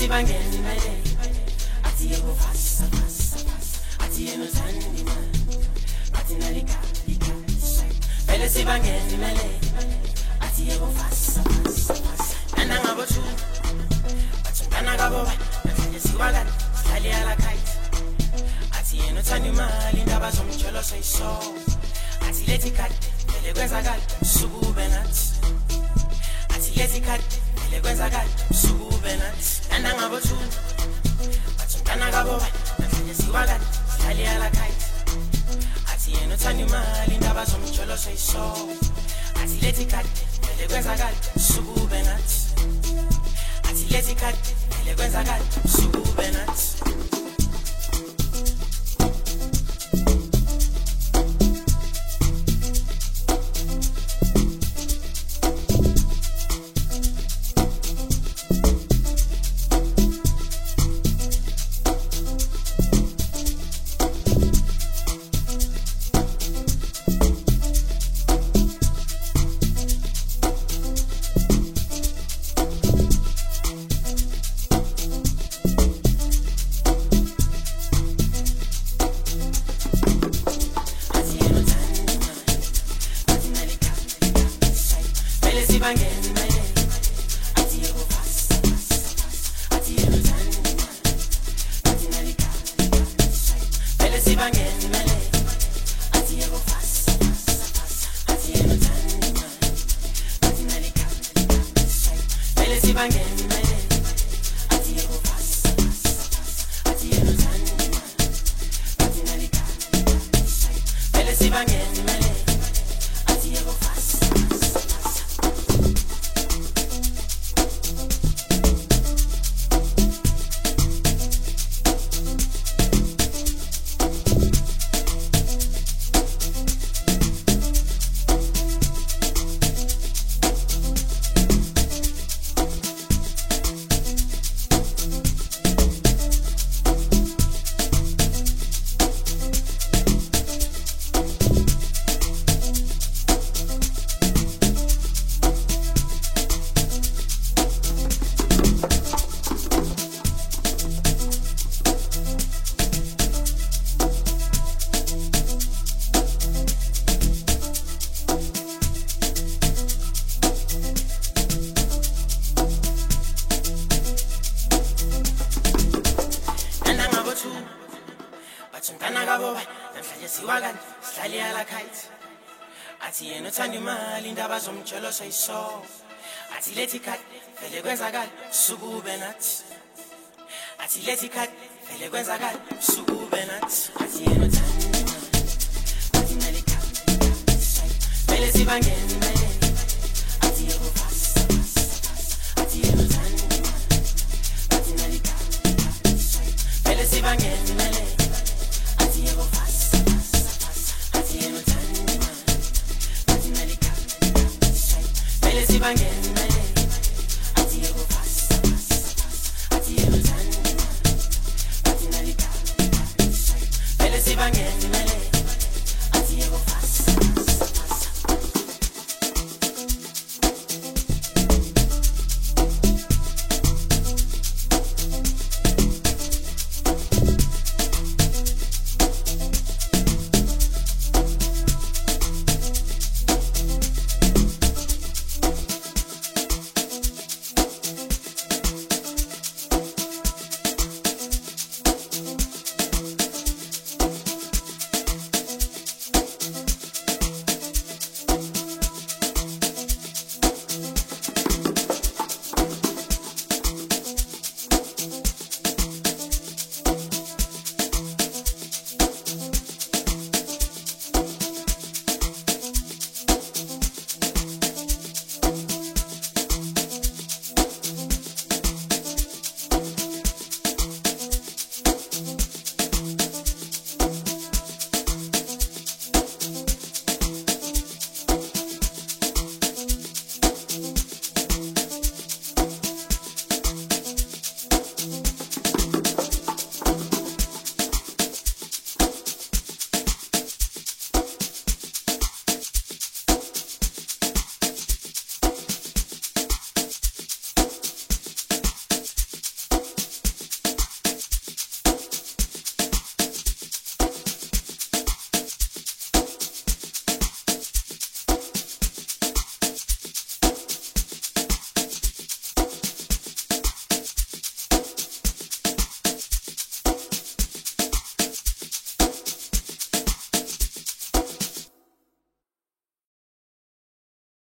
sibangena imali athi yebo fast athi yena uthanda imali athi nalika vele sibangena imali athi yebo fast nana ngabo thu bathanda ngabo nje siwaka sihlali ala kite athi yena uthanda imali indaba zomjolo soyiso athi lethi kade vele kwenzakala sukube nathi athi lethi kade vele kwenzakala sukube nathi nana ngabo thu bathanda ngabo nje siwaka sihlali ala kite athi yena uthanda imali indaba zomjolo soyiso athi lethi kade vele kwenzakala sukube nathi athi lethi kade vele kwenzakala sukube nathi Jolo soyiso athi lethi kade vele kwenzakala sukube nathi athi lethi kade vele kwenzakala sukube nathi athi yena uthanda athi nalika vele sibangena imali athi yebo fast athi yena uthanda athi nalika vele sibangena imali athi yebo fast athi yena uthanda athi nalika sibangena imali athi yebo fast athi yena uthanda athi nalika vele sibangena